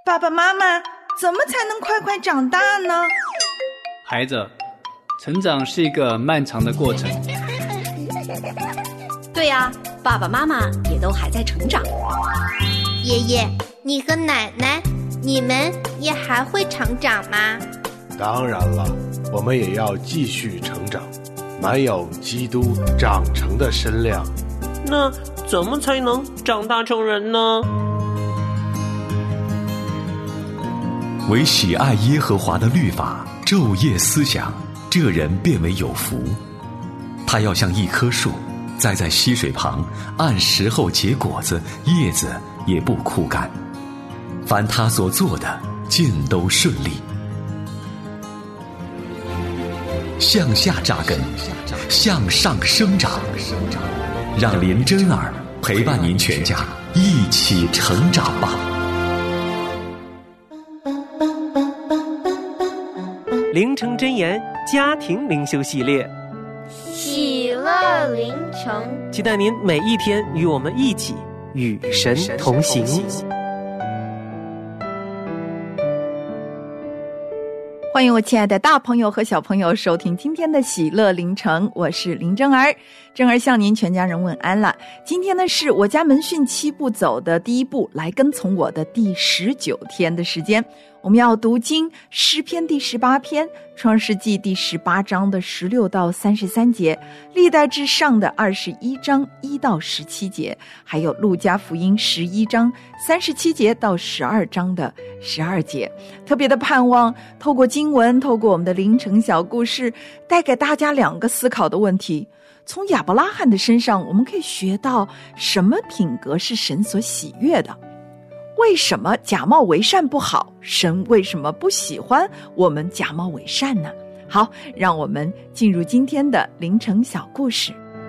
爸爸妈妈，怎么才能快快长大呢？ 孩子，成长是一个漫长的过程。 对呀，爸爸妈妈也都还在成长。 爷爷，你和奶奶，你们也还会成长吗？ 当然了，我们也要继续成长，满有基督长成的身量。 那怎么才能长大成人呢？ 唯喜爱耶和华的律法，昼夜思想，这人便为有福。他要像一棵树，栽在溪水旁，按时候结果子，叶子也不枯干。凡他所做的，尽都顺利。向下扎根，向上生长，让林真儿陪伴您全家一起成长吧。 灵城真言家庭灵修系列， 喜乐灵城， 期待您每一天与我们一起与神同行。 欢迎我亲爱的大朋友和小朋友收听今天的喜乐灵城，我是林真儿。真儿向您全家人问安了。今天呢是我家门训7步走的第1步，来跟从我的第19天的时间。我们要读经诗篇第18篇，创世纪第18章的16到33节，历代志上的21章1到17节，还有路加福音11章37节到12章的12节。特别的盼望透过经文，透过我们的灵城小故事，带给大家2个思考的问题。从亚伯拉罕的身上，我们可以学到什么品格是神所喜悦的？为什么假冒为善不好？神为什么不喜欢我们假冒为善呢？好，让我们进入今天的灵城小故事。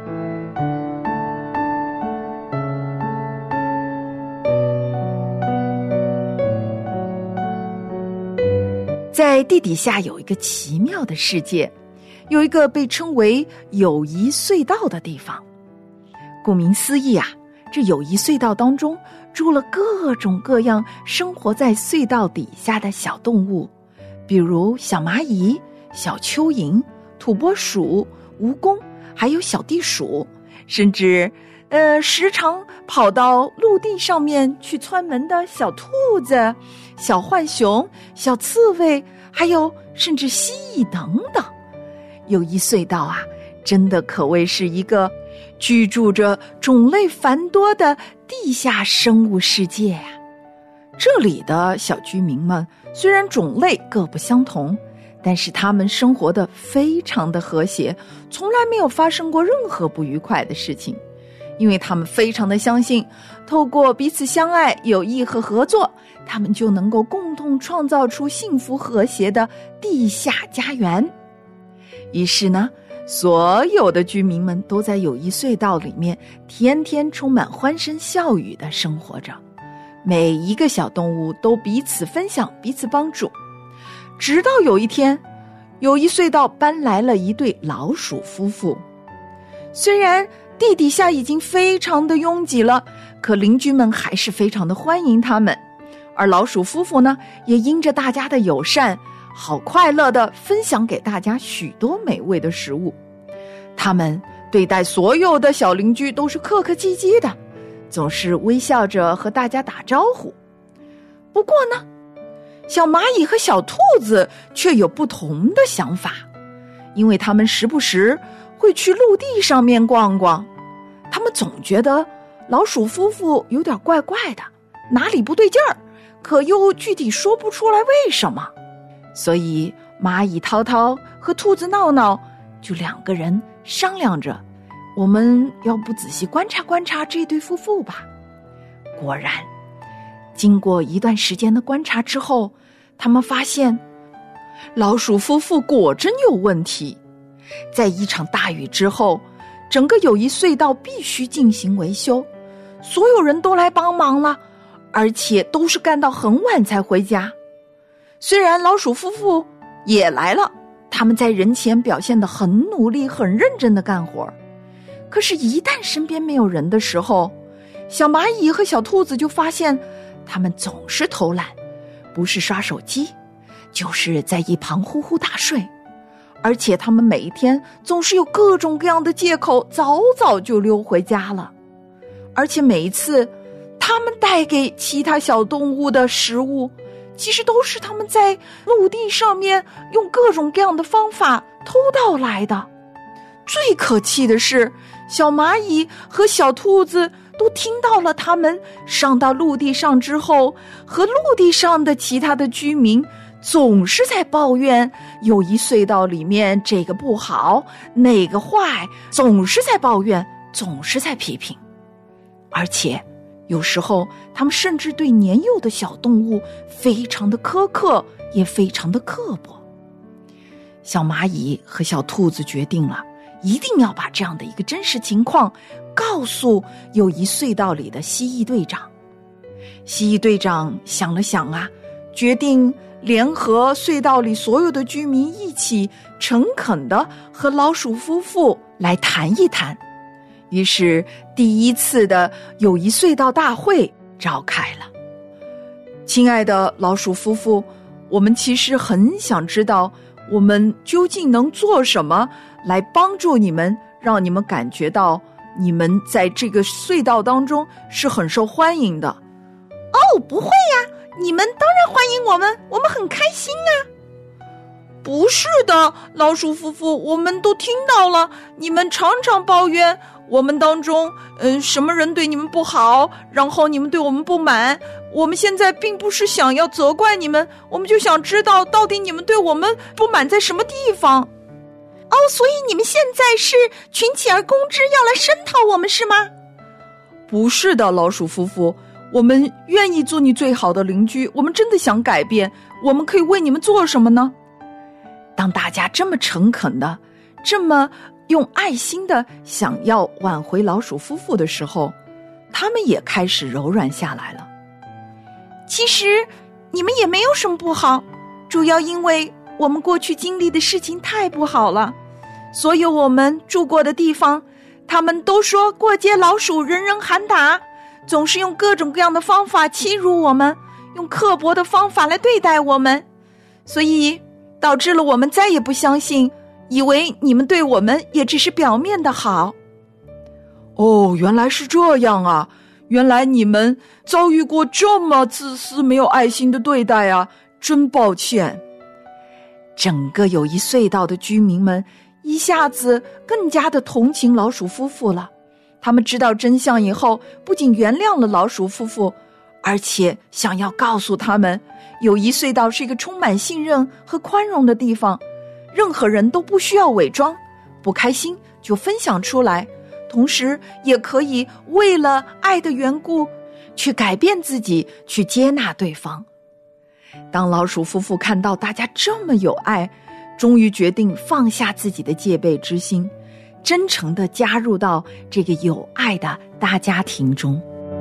在地底下有一个奇妙的世界，有一个被称为友谊隧道的地方。顾名思义啊，这友谊隧道当中住了各种各样生活在隧道底下的小动物，比如小蚂蚁、小蚯蚓、土拨鼠、蜈蚣，还有小地鼠，甚至时常跑到陆地上面去窜门的小兔子、小浣熊、小刺猬，还有甚至蜥蜴等等。友谊隧道啊，真的可谓是一个居住着种类繁多的地下生物世界呀。这里的小居民们虽然种类各不相同，但是他们生活得非常的和谐，从来没有发生过任何不愉快的事情。因为他们非常的相信，透过彼此相爱、友谊和合作，他们就能够共同创造出幸福和谐的地下家园。于是呢，所有的居民们都在友谊隧道里面天天充满欢声笑语地生活着，每一个小动物都彼此分享，彼此帮助。直到有一天，友谊隧道搬来了一对老鼠夫妇。虽然地底下已经非常的拥挤了，可邻居们还是非常的欢迎他们。而老鼠夫妇呢，也因着大家的友善，好快乐地分享给大家许多美味的食物。他们对待所有的小邻居都是客客气气的，总是微笑着和大家打招呼。不过呢，小蚂蚁和小兔子却有不同的想法，因为他们时不时会去陆地上面逛逛。他们总觉得老鼠夫妇有点怪怪的，哪里不对劲儿，可又具体说不出来为什么。所以蚂蚁涛涛和兔子闹闹就2个人商量着，我们要不仔细观察观察这对夫妇吧。果然，经过一段时间的观察之后，他们发现老鼠夫妇果真有问题。在一场大雨之后，整个友谊隧道必须进行维修，所有人都来帮忙了，而且都是干到很晚才回家。虽然老鼠夫妇也来了，他们在人前表现得很努力、很认真地干活，可是一旦身边没有人的时候，小蚂蚁和小兔子就发现他们总是偷懒， 不是刷手机，就是在一旁呼呼大睡，而且他们每一天总是有各种各样的借口，早早就溜回家了。而且每一次他们带给其他小动物的食物，其实都是他们在陆地上面用各种各样的方法偷盗来的。最可气的是，小蚂蚁和小兔子都听到了他们上到陆地上之后，和陆地上的其他的居民总是在抱怨友谊隧道里面这个不好那个坏，总是在抱怨，总是在批评。而且有时候他们甚至对年幼的小动物非常的苛刻，也非常的刻薄。小蚂蚁和小兔子决定了，一定要把这样的一个真实情况告诉友谊隧道里的蜥蜴队长。蜥蜴队长想了想啊，决定联合隧道里所有的居民一起诚恳地和老鼠夫妇来谈一谈。于是第一次的友谊隧道大会召开了。亲爱的老鼠夫妇，我们其实很想知道，我们究竟能做什么来帮助你们，让你们感觉到你们在这个隧道当中是很受欢迎的。 哦，不会呀，你们当然欢迎我们，我们很开心啊。 不是的，老鼠夫妇，我们都听到了，你们常常抱怨我们当中什么人对你们不好，然后你们对我们不满。我们现在并不是想要责怪你们，我们就想知道到底你们对我们不满在什么地方。 哦，所以你们现在是群起而攻之，要来声讨我们是吗？ 不是的，老鼠夫妇，我们愿意做你最好的邻居，我们真的想改变，我们可以为你们做什么呢？当大家这么诚恳的，这么用爱心的想要挽回老鼠夫妇的时候，他们也开始柔软下来了。 其实你们也没有什么不好，主要因为我们过去经历的事情太不好了。所有我们住过的地方，他们都说过街老鼠人人喊打，总是用各种各样的方法欺辱我们，用刻薄的方法来对待我们，所以导致了我们再也不相信，以为你们对我们也只是表面的好。 哦，原来是这样啊，原来你们遭遇过这么自私没有爱心的对待啊，真抱歉。整个友谊隧道的居民们一下子更加的同情老鼠夫妇了。他们知道真相以后，不仅原谅了老鼠夫妇，而且想要告诉他们，友谊隧道是一个充满信任和宽容的地方，任何人都不需要伪装，不开心就分享出来，同时也可以为了爱的缘故去改变自己，去接纳对方。当老鼠夫妇看到大家这么有爱，终于决定放下自己的戒备之心，真诚地加入到这个有爱的大家庭中。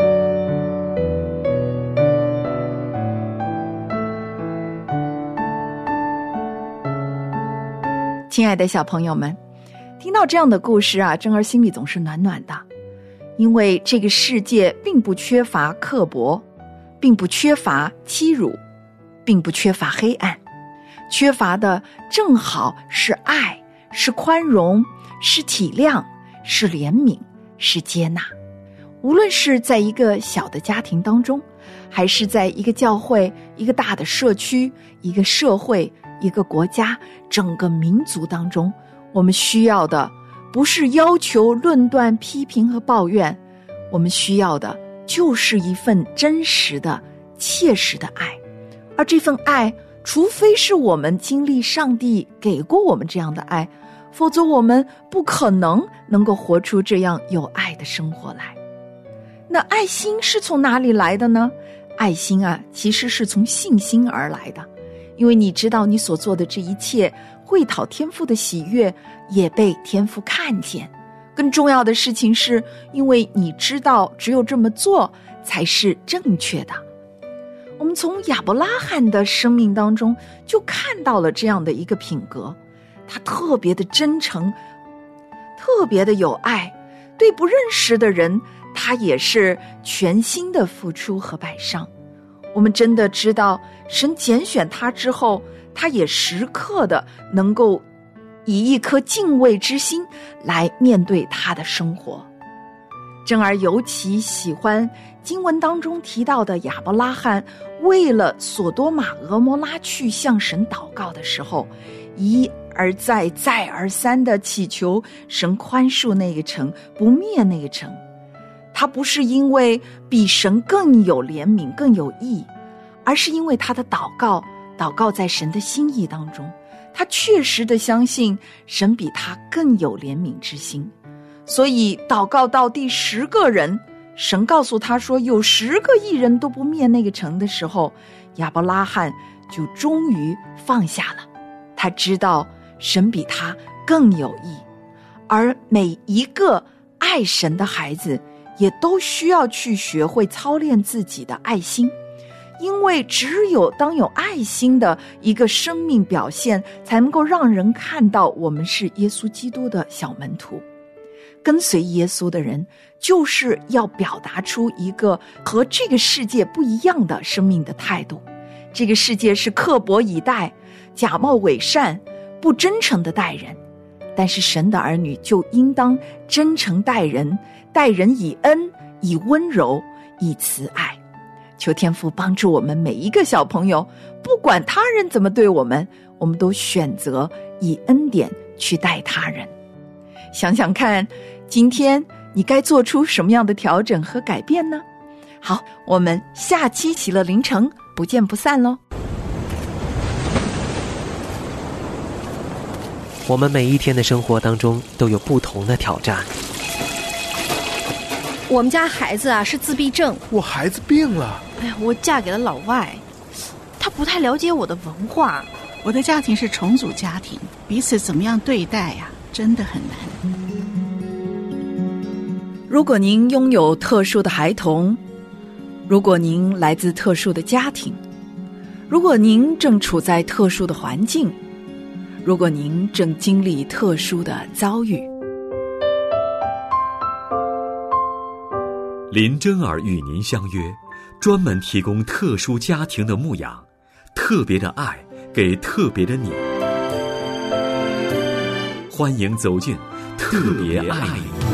亲爱的小朋友们，听到这样的故事啊，珍儿心里总是暖暖的，因为这个世界并不缺乏刻薄，并不缺乏欺辱，并不缺乏黑暗，缺乏的正好是爱，是宽容，是体谅，是怜悯，是接纳。无论是在一个小的家庭当中，还是在一个教会，一个大的社区，一个社会，一个国家，整个民族当中，我们需要的不是要求、论断、批评和抱怨，我们需要的就是一份真实的、切实的爱。而这份爱，除非是我们经历上帝给过我们这样的爱，否则我们不可能够活出这样有爱的生活来。那爱心是从哪里来的呢？爱心啊，其实是从信心而来的，因为你知道你所做的这一切会讨天父的喜悦，也被天父看见。更重要的事情是，因为你知道只有这么做才是正确的。我们从亚伯拉罕的生命当中就看到了这样的一个品格，他特别的真诚，特别的有爱，对不认识的人他也是全心的付出和摆上。 我们真的知道神拣选他之后，他也时刻的能够以一颗敬畏之心来面对他的生活。珍儿尤其喜欢经文当中提到的亚伯拉罕为了索多玛俄摩拉去向神祷告的时候，一而再再而三的祈求神宽恕那个城，不灭那个城。他不是因为比神更有怜悯更有义，而是因为他的祷告在神的心意当中，他确实的相信神比他更有怜悯之心。所以祷告到第10个人，神告诉他说有10个义人都不灭那个城的时候，亚伯拉罕就终于放下了。他知道神比他更有义，而每一个爱神的孩子也都需要去学会操练自己的爱心，因为只有当有爱心的一个生命表现，才能够让人看到我们是耶稣基督的小门徒。跟随耶稣的人就是要表达出一个和这个世界不一样的生命的态度。这个世界是刻薄以待，假冒伪善，不真诚的待人，但是神的儿女就应当真诚待人，待人以恩，以温柔，以慈爱。求天父帮助我们每一个小朋友，不管他人怎么对我们，我们都选择以恩典去待他人。想想看，今天你该做出什么样的调整和改变呢？好，我们下期喜乐凌晨不见不散咯。 我们每一天的生活当中都有不同的挑战。 我们家孩子啊是自闭症。 我孩子病了。 哎呀，我嫁给了老外，他不太了解我的文化。 我的家庭是重组家庭，彼此怎么样对待呀，真的很难。 如果您拥有特殊的孩童，如果您来自特殊的家庭，如果您正处在特殊的环境，如果您正经历特殊的遭遇， 林真儿与您相约，专门提供特殊家庭的牧养，特别的爱给特别的你。欢迎走进特别爱你。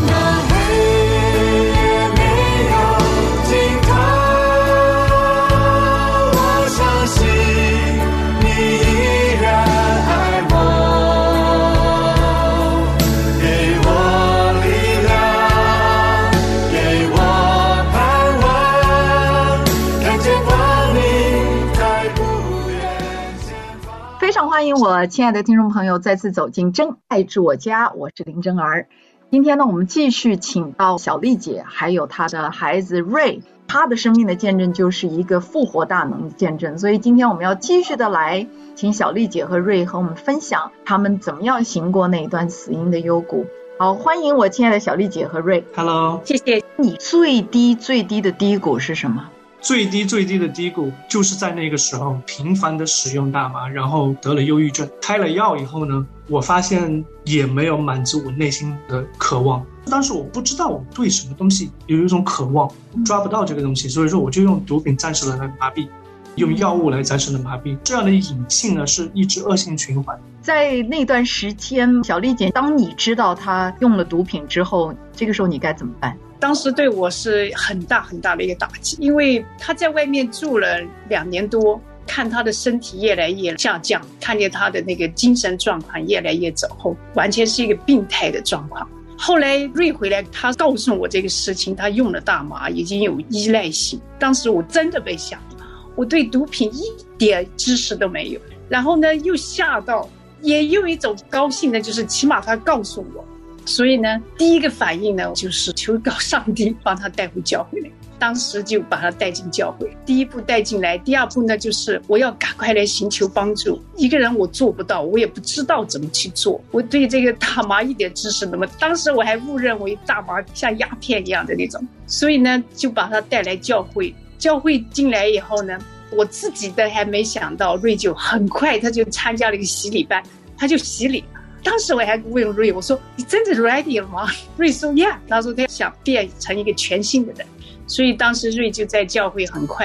欢迎我亲爱的听众朋友再次走进真爱住我家，我是林真儿。今天呢，我们继续请到小丽姐还有她的孩子瑞，她的生命的见证就是一个复活大能的见证，所以今天我们要继续的来请小丽姐和瑞和我们分享他们怎么样行过那一段死荫的幽谷。好，欢迎我亲爱的小丽姐和瑞。 Hello， 谢谢。你最低的低谷是什么？ 最低的低谷就是在那个时候频繁的使用大麻，然后得了忧郁症。开了药以后呢，我发现也没有满足我内心的渴望。当时我不知道我对什么东西有一种渴望，抓不到这个东西，所以说我就用毒品暂时的来麻痹，用药物来暂时的麻痹。这样的瘾性呢是一直恶性循环。 在那段时间，小丽姐，当你知道她用了毒品之后，这个时候你该怎么办？ 当时对我是很大的一个打击，因为他在外面住了2年多，看他的身体越来越下降，看见他的那个精神状况越来越走后，完全是一个病态的状况。后来瑞回来，他告诉我这个事情，他用了大麻，已经有依赖性。当时我真的被吓到，我对毒品一点知识都没有，然后呢又吓到，也有一种高兴的，就是起码他告诉我。所以呢，第一个反应呢，就是求告上帝帮他带回教会来。当时就把他带进教会，第一步带进来，第二步呢，就是我要赶快来寻求帮助。一个人我做不到，我也不知道怎么去做。我对这个大麻一点知识都没有，当时我还误认为大麻像鸦片一样的那种，所以呢，就把他带来教会。教会进来以后呢，我自己的还没想到，瑞就很快他就参加了一个洗礼班，他就洗礼。当时我还问瑞，我说你真的 ready 了吗？瑞说 yeah， 他说他想变成一个全新的人，所以当时瑞就在教会很快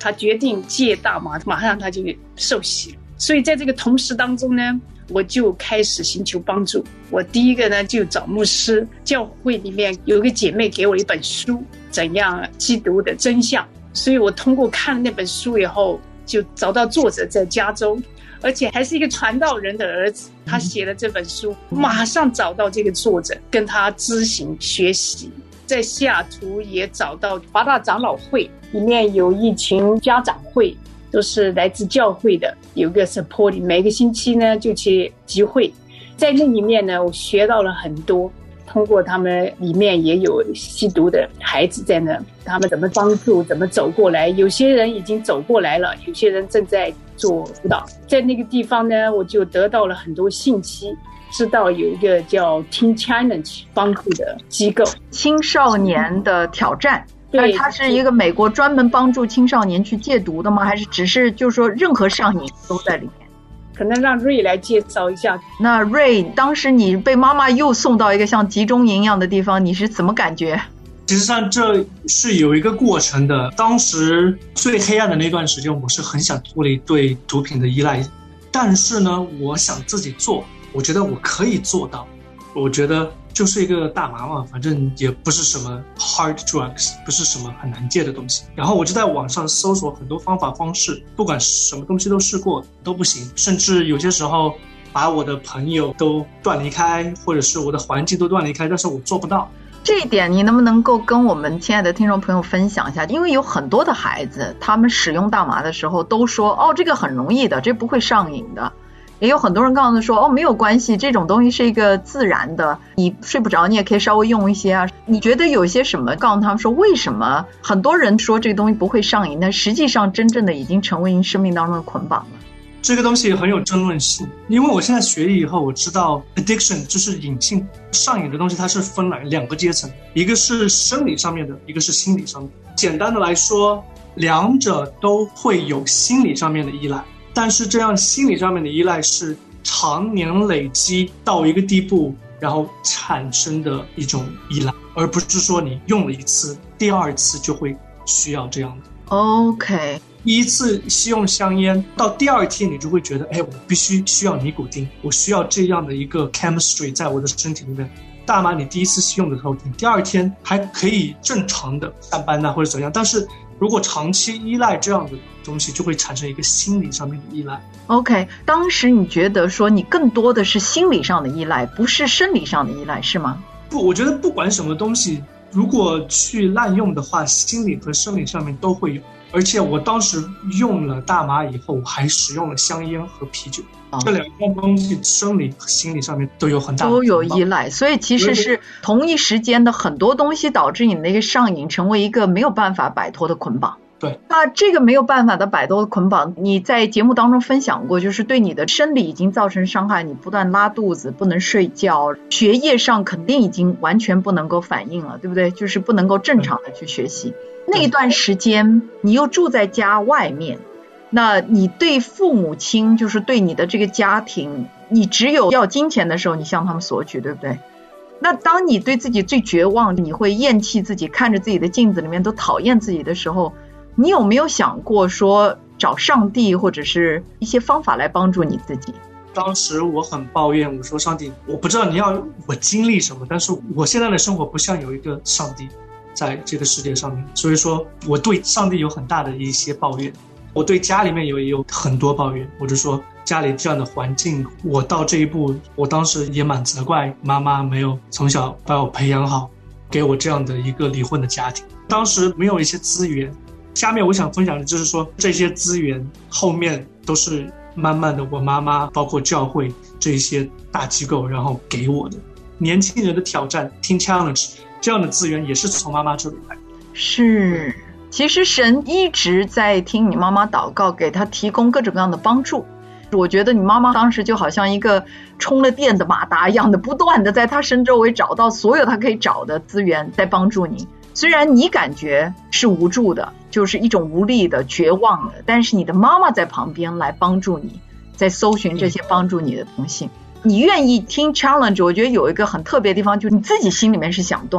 他决定戒大麻，马上他就受洗了。所以在这个同时当中呢，我就开始寻求帮助。我第一个呢就找牧师，教会里面有一个姐妹给我一本书，怎样基督的真相。所以我通过看了那本书以后，就找到作者在加州，而且还是一个传道人的儿子，他写了这本书，马上找到这个作者，跟他咨询学习。在西雅图也找到华大长老会，里面有一群家长会，都是来自教会的，有一个 support， 每个星期呢就去集会。在那里面呢，我学到了很多，通过他们里面也有吸毒的孩子在那，他们怎么帮助，怎么走过来，有些人已经走过来了，有些人正在做辅导。在那个地方呢，我就得到了很多信息，知道有一个叫 Teen Challenge 帮助的机构， 青少年的挑战。但它是一个美国专门帮助青少年去戒毒的吗？还是只是就是说任何上瘾都在里面？ 可能让瑞来介绍一下。 那瑞，当时你被妈妈又送到一个像集中营一样的地方，你是怎么感觉？ 其实上这是有一个过程的。当时最黑暗的那段时间，我是很想脱离对毒品的依赖，但是呢，我想自己做，我觉得我可以做到。我觉得就是一个大麻嘛，反正也不是什么 hard drugs， 不是什么很难戒的东西。然后我就在网上搜索很多方法方式，不管什么东西都试过都不行，甚至有些时候把我的朋友都断离开，或者是我的环境都断离开，但是我做不到。 这一点你能不能够跟我们亲爱的听众朋友分享一下？因为有很多的孩子他们使用大麻的时候都说，哦，这个很容易的，这不会上瘾的。也有很多人告诉说，哦，没有关系，这种东西是一个自然的，你睡不着你也可以稍微用一些啊。你觉得有些什么告诉他们说，为什么很多人说这个东西不会上瘾，但实际上真正的已经成为您生命当中的捆绑了？ 这个东西很有争论性，因为我现在学以后，我知道 addiction 就是瘾性，上瘾的东西它是分了两个阶层，一个是生理上面的，一个是心理上面的。简单的来说，两者都会有心理上面的依赖，但是这样心理上面的依赖是常年累积到一个地步，然后产生的一种依赖，而不是说你用了一次，第二次就会需要这样的。 OK， 第一次吸用香烟，到第二天你就会觉得，我必须需要尼古丁，我需要这样的一个 chemistry 在我的身体里面。大麻你第一次吸用的时候，你第二天还可以正常的上班或者怎样，但是如果长期依赖这样的东西，就会产生一个心理上面的依赖。 OK， 当时你觉得说你更多的是心理上的依赖，不是生理上的依赖，是吗？ 不，我觉得不管什么东西，如果去滥用的话，心理和生理上面都会有。而且我当时用了大麻以后，我还使用了香烟和啤酒，这两样东西生理和心理上面都有很大的都有依赖，所以其实是同一时间的很多东西导致你那个上瘾成为一个没有办法摆脱的捆绑。 对， 那这个没有办法的摆脱的捆绑，你在节目当中分享过，就是对你的生理已经造成伤害，你不断拉肚子，不能睡觉，学业上肯定已经完全不能够反应了，对不对？就是不能够正常的去学习。那一段时间你又住在家外面，那你对父母亲，就是对你的这个家庭，你只有要金钱的时候你向他们索取，对不对？那当你对自己最绝望，你会厌弃自己，看着自己的镜子里面都讨厌自己的时候，你有没有想过说找上帝或者是一些方法来帮助你自己？ 当时我很抱怨，我说上帝，我不知道你要我经历什么，但是我现在的生活不像有一个上帝在这个世界上面，所以说我对上帝有很大的一些抱怨，我对家里面也有很多抱怨，我就说家里这样的环境，我到这一步，我当时也蛮责怪妈妈没有从小把我培养好，给我这样的一个离婚的家庭，当时没有一些资源。下面我想分享的就是说，这些资源后面都是慢慢的我妈妈包括教会这些大机构然后给我的。年轻人的挑战 Teen Challenge 这样的资源也是从妈妈这里来的。 是，其实神一直在听你妈妈祷告，给她提供各种各样的帮助。我觉得你妈妈当时就好像一个充了电的马达一样的，不断的在她身周围找到所有她可以找的资源，在帮助你。虽然你感觉是无助的，就是一种无力的绝望的，但是你的妈妈在旁边来帮助你，在搜寻这些帮助你的东西。你愿意听 challenge， 我觉得有一个很特别的地方，就是你自己心里面是想断，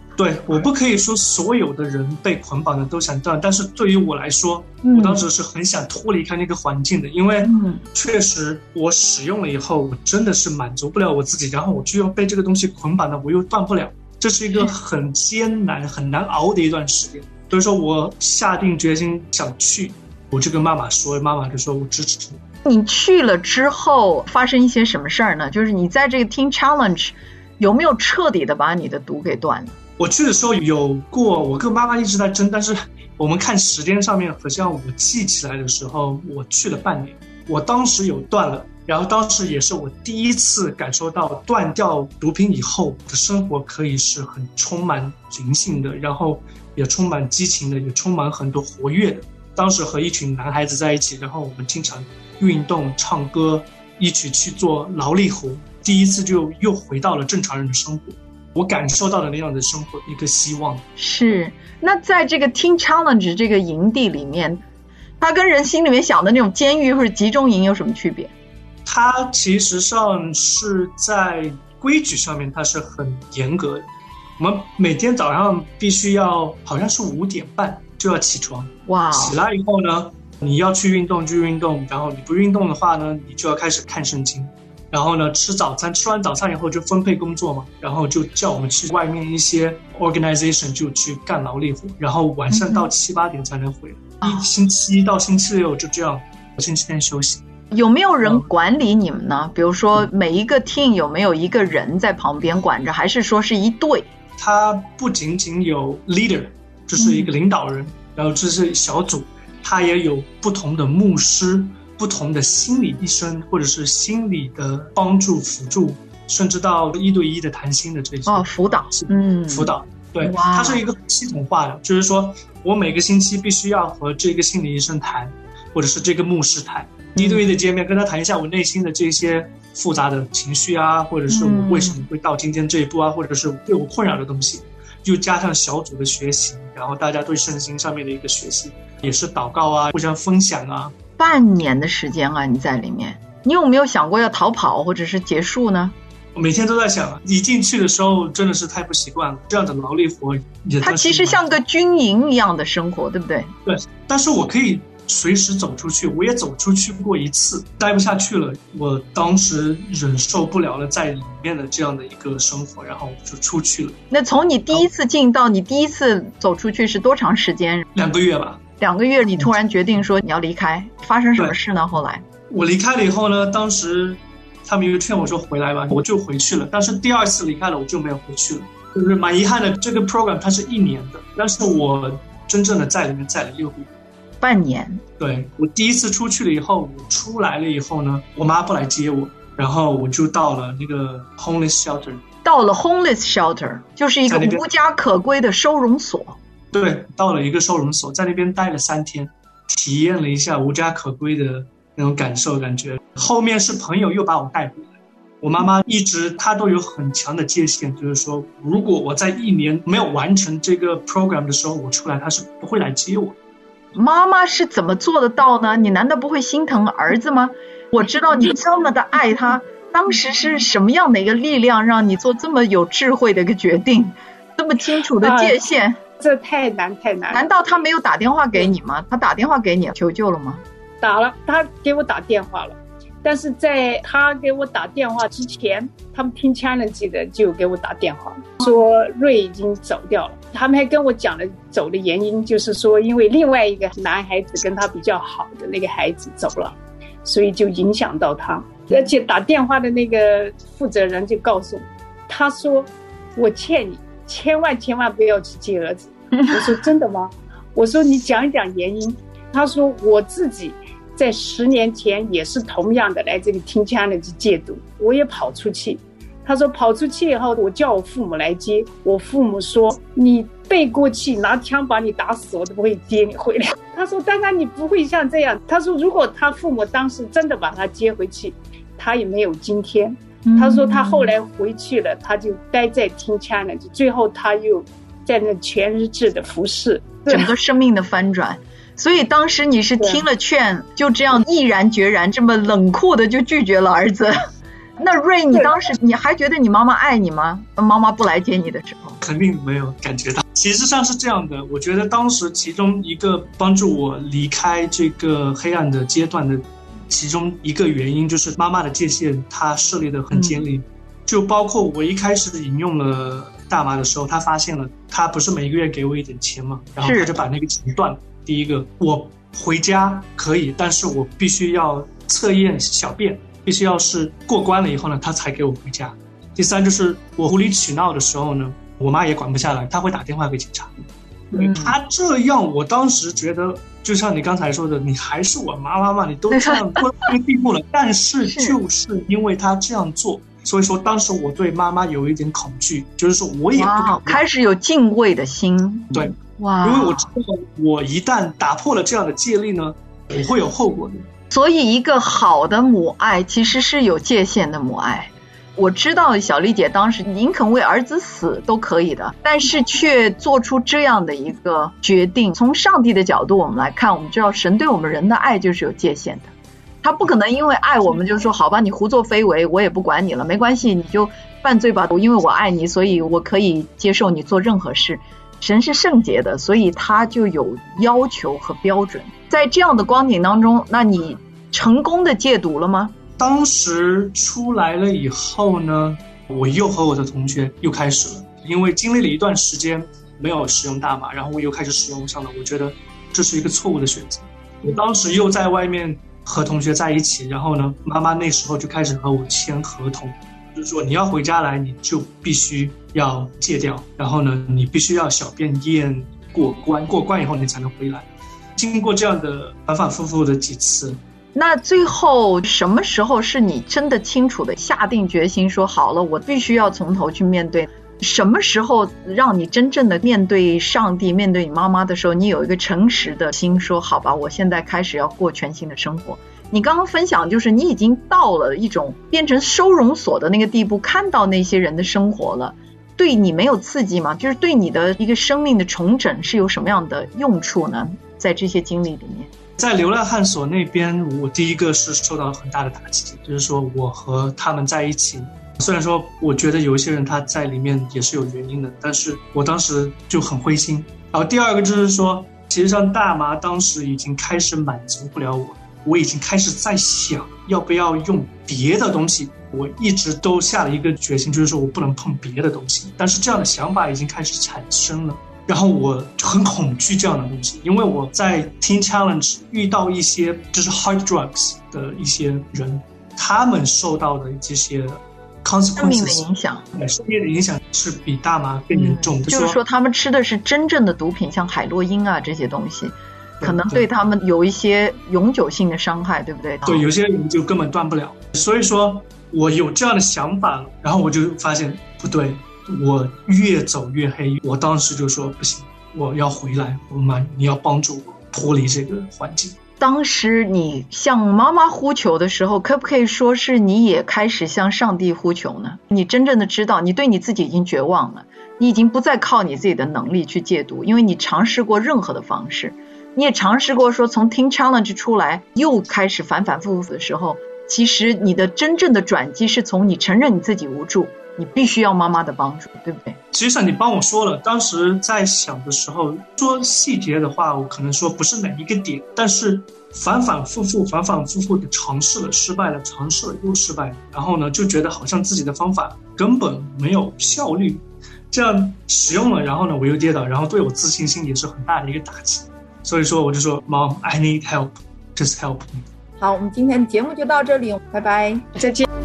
对，我不可以说所有的人被捆绑的都想断，但是对于我来说，我当时是很想脱离开那个环境的，因为确实我使用了以后，我真的是满足不了我自己，然后我就要被这个东西捆绑的，我又断不了，这是一个很艰难很难熬的一段时间。所以说我下定决心想去，我就跟妈妈说，妈妈就说我支持你。 你去了之后发生一些什么事儿呢？就是你在这个 Teen Challenge 有没有彻底的把你的毒给断了？ 我去的时候有过，我跟妈妈一直在争，但是我们看时间上面，好像我记起来的时候，我去了半年。我当时有断了，然后当时也是我第一次感受到断掉毒品以后的生活可以是很充满灵性的，然后也充满激情的，也充满很多活跃的。当时和一群男孩子在一起，然后我们经常运动、唱歌，一起去做劳力活，第一次就又回到了正常人的生活。我感受到的那样的生活一个希望。是， 那在这个 Teen Challenge 这个营地里面，它跟人心里面想的那种监狱或者集中营有什么区别？ 它其实上是在规矩上面它是很严格的。我们每天早上必须要好像是5点半就要起床，哇！起来以后呢，你要去运动就运动，然后你不运动的话呢，你就要开始看圣经。然后呢，吃早餐，吃完早餐以后就分配工作嘛，然后就叫我们去外面一些 organization 就去干劳力活，然后晚上到7、8点才能回来。一星期一到星期六就这样，星期天休息。 有没有人管理你们呢？比如说每一个 team 有没有一个人在旁边管着，还是说是一队？ 他不仅仅有 leader， 就是一个领导人，然后这是小组，他也有不同的牧师。不同的心理医生或者是心理的帮助辅助，甚至到1对1的谈心的这些辅导， 辅导，对，它是一个系统化的，就是说我每个星期必须要和这个心理医生谈，或者是这个牧师谈1对1的见面，跟他谈一下我内心的这些复杂的情绪啊，或者是我为什么会到今天这一步啊，或者是对我困扰的东西，又加上小组的学习，然后大家对圣经上面的一个学习，也是祷告啊，互相分享啊。 半年的时间啊，你在里面，你有没有想过要逃跑或者是结束呢？ 我每天都在想，一进去的时候真的是太不习惯了，这样的劳力活也它其实像个军营一样的生活，对不对？ 对，但是我可以随时走出去，我也走出去过一次，待不下去了，我当时忍受不了了在里面的这样的一个生活，然后我就出去了。 那从你第一次进到你第一次走出去是多长时间 ？2个月吧。 2个月你突然决定说你要离开，发生什么事呢？后来我离开了以后呢，当时他们又劝我说回来吧，我就回去了，但是第2次离开了我就没有回去了，就是蛮遗憾的。这个 program 它是1年的，但是我真正的在里面在了6个月， 半年。 对，我第一次出去了以后，我出来了以后呢，我妈不来接我，然后我就到了那个 homeless shelter。 到了 homeless shelter 就是一个无家可归的收容所。 对，到了一个收容所，在那边待了3天，体验了一下无家可归的那种感受感觉。后面是朋友又把我带回来，我妈妈一直她都有很强的界限，就是说如果我在1年没有完成这个 program 的时候，我出来她是不会来接我。 妈妈是怎么做得到呢？你难道不会心疼儿子吗？我知道你这么的爱他，当时是什么样的一个力量让你做这么有智慧的一个决定，这么清楚的界限？ 这太难太难。 难道他没有打电话给你吗？他打电话给你求救了吗？ 打了，他给我打电话了，但是在他给我打电话之前，他们Teen Challenge的就给我打电话说瑞已经走掉了。他们还跟我讲了走的原因，就是说因为另外一个男孩子跟他比较好的那个孩子走了，所以就影响到他。而且打电话的那个负责人就告诉我，他说我欠你千万不要去接儿子。我说真的吗？我说你讲一讲原因。他说我自己在10年前也是同样的来这个Teen Challenge戒毒，我也跑出去。他说跑出去以后，我叫我父母来接，我父母说你背过去拿枪把你打死我都不会接你回来。他说当然你不会像这样。他说如果他父母当时真的把他接回去，他也没有今天。他说他后来回去了，他就待在Teen Challenge，最后他又在那全日制的服侍， 整个生命的翻转。所以当时你是听了劝，就这样毅然决然这么冷酷的就拒绝了儿子。 那瑞，你当时你还觉得你妈妈爱你吗？妈妈不来接你的时候， 肯定没有感觉到。其实上是这样的，我觉得当时其中一个帮助我离开这个黑暗的阶段的其中一个原因，就是妈妈的界限她设立的很坚立。就包括我一开始饮用了大麻的时候，她发现了，她不是每个月给我一点钱嘛，然后她就把那个钱断了。第一个，我回家可以，但是我必须要测验小便，必须要是过关了以后呢，他才给我回家。第三就是我无理取闹的时候呢，我妈也管不下来，她会打电话给警察。她这样，我当时觉得，就像你刚才说的，你还是我妈妈嘛，你都这样到这个地步了。但是就是因为她这样做，所以说当时我对妈妈有一点恐惧，就是说我也不敢开始有敬畏的心。 对， 哇， 因为我知道我一旦打破了这样的戒律呢，我会有后果的。 所以一个好的母爱其实是有界限的母爱。我知道小丽姐当时宁肯为儿子死都可以的，但是却做出这样的一个决定。从上帝的角度我们来看，我们知道神对我们人的爱就是有界限的，他不可能因为爱我们就说好吧，你胡作非为我也不管你了，没关系，你就犯罪吧，因为我爱你，所以我可以接受你做任何事。神是圣洁的，所以他就有要求和标准。在这样的光景当中，那你成功的戒毒了吗？ 当时出来了以后呢，我又和我的同学又开始了，因为经历了一段时间没有使用大麻，然后我又开始使用上了，我觉得这是一个错误的选择。我当时又在外面和同学在一起，然后呢，妈妈那时候就开始和我签合同，就是说你要回家来，你就必须要戒掉，然后呢，你必须要小便验过关以后你才能回来。经过这样的反反复复的几次， 那最后什么时候是你真的清楚的下定决心说好了，我必须要从头去面对？什么时候让你真正的面对上帝，面对你妈妈的时候，你有一个诚实的心说好吧，我现在开始要过全新的生活？你刚刚分享就是你已经到了一种变成收容所的那个地步，看到那些人的生活了，对你没有刺激吗？就是对你的一个生命的重整是有什么样的用处呢？在这些经历里面， 在流浪汉所那边，我第一个是受到很大的打击，就是说我和他们在一起，虽然说我觉得有一些人他在里面也是有原因的，但是我当时就很灰心。然后第二个就是说，其实上大麻当时已经开始满足不了我已经开始在想要不要用别的东西。我一直都下了一个决心，就是说我不能碰别的东西，但是这样的想法已经开始产生了。然后我就很恐惧这样的东西，因为我在 Teen Challenge 遇到一些就是 hard drugs 的一些人，他们受到的这些 consequences 生命的影响， 生命的影响是比大麻更严重的。 就是说他们吃的是真正的毒品，像海洛因啊这些东西，可能对他们有一些永久性的伤害，对不对？ 对，有些人就根本断不了。所以说我有这样的想法了，然后我就发现不对，我越走越黑。我当时就说不行，我要回来，妈，你要帮助我脱离这个环境。 当时你向妈妈呼求的时候，可不可以说是你也开始向上帝呼求呢？你真正的知道你对你自己已经绝望了，你已经不再靠你自己的能力去戒毒，因为你尝试过任何的方式，你也尝试过说从 Teen Challenge 出来又开始反反复复的时候，其实你的真正的转机是从你承认你自己无助，你必须要妈妈的帮助，对不对？ 其实你帮我说了，当时在想的时候说细节的话，我可能说不是哪一个点，但是反反复复的尝试了，失败了，尝试了又失败了，然后呢就觉得好像自己的方法根本没有效率，这样使用了，然后呢我又跌倒，然后对我自信心也是很大的一个打击。所以说我就说 Mom, I need help, just help me。 好，我们今天的节目就到这里，拜拜， 再见。